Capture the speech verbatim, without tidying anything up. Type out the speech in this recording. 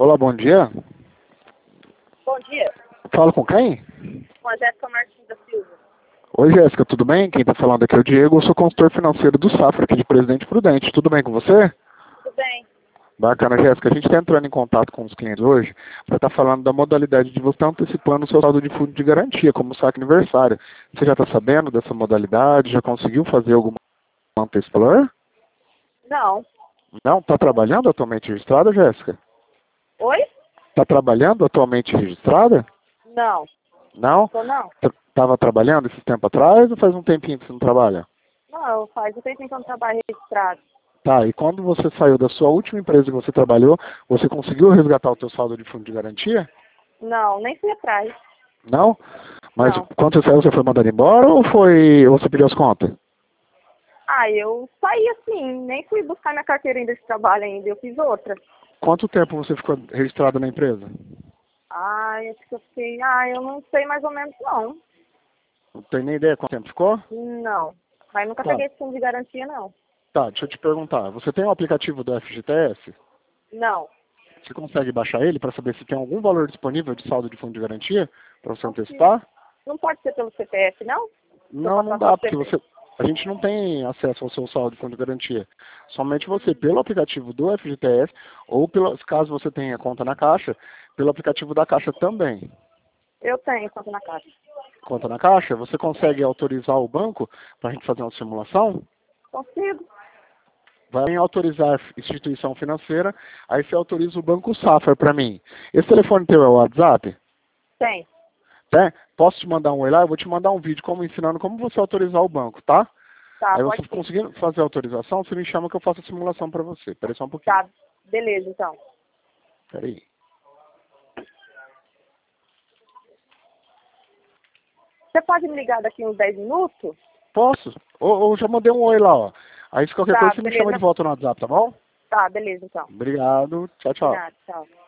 Olá, bom dia. Bom dia. Falo com quem? Com a Jéssica Martins da Silva. Oi, Jéssica, tudo bem? Quem está falando aqui é o Diego, eu sou consultor financeiro do Safra, aqui de Presidente Prudente. Tudo bem com você? Tudo bem? Bacana, Jéssica. A gente está entrando em contato com os clientes hoje para estar falando da modalidade de você estar antecipando o seu saldo de fundo de garantia, como saque aniversário. Você já está sabendo dessa modalidade? Já conseguiu fazer alguma antecipação? Não. Não? Está trabalhando atualmente registrada, Jéssica? Oi? Está trabalhando atualmente registrada? Não. Não? Tô não. Estava trabalhando esse tempo atrás ou faz um tempinho que você não trabalha? Não, faz um tempo que eu não trabalho registrado. Tá, e quando você saiu da sua última empresa que você trabalhou, você conseguiu resgatar o teu saldo de fundo de garantia? Não, nem fui atrás. Não? Mas Não. quando você saiu, você foi mandado embora ou foi ou você pediu as contas? Ah, eu saí assim, nem fui buscar minha carteira ainda de trabalho ainda, eu fiz outra. Quanto tempo você ficou registrado na empresa? Ai, acho que eu fiquei, ah, eu não sei mais ou menos não. Não tem nem ideia quanto tempo ficou? Não. Mas nunca Tá, peguei esse fundo de garantia, não. tá, deixa eu te perguntar. Você tem o aplicativo do F G T S? Não. Você consegue baixar ele para saber se tem algum valor disponível de saldo de fundo de garantia para você Não, se- antecipar? não pode ser pelo C P F, não? Não, não dá, porque você, a gente não tem acesso ao seu saldo de fundo de garantia. Somente você, pelo aplicativo do F G T S, ou pelo, caso você tenha conta na Caixa, pelo aplicativo da Caixa também. Eu tenho conta na caixa. Conta na Caixa, você consegue autorizar o banco para a gente fazer uma simulação? Consigo? Vai em autorizar instituição financeira, aí você autoriza o Banco Safra para mim. Esse telefone teu é o WhatsApp? Tem. Né? Posso te mandar um oi lá? Eu vou te mandar um vídeo como ensinando como você autorizar o banco, tá? Tá, Aí pode você ser. conseguindo fazer a autorização, você me chama que eu faço a simulação para você. Espera só um pouquinho. Tá, beleza, então. Espera aí. Você pode me ligar daqui uns dez minutos? Posso? Ou, ou já mandei um oi lá, ó. Aí se qualquer Tá, coisa você me beleza. chama de volta no WhatsApp, tá bom? Tá, beleza, então. Obrigado. Tchau, De tchau. nada, tchau.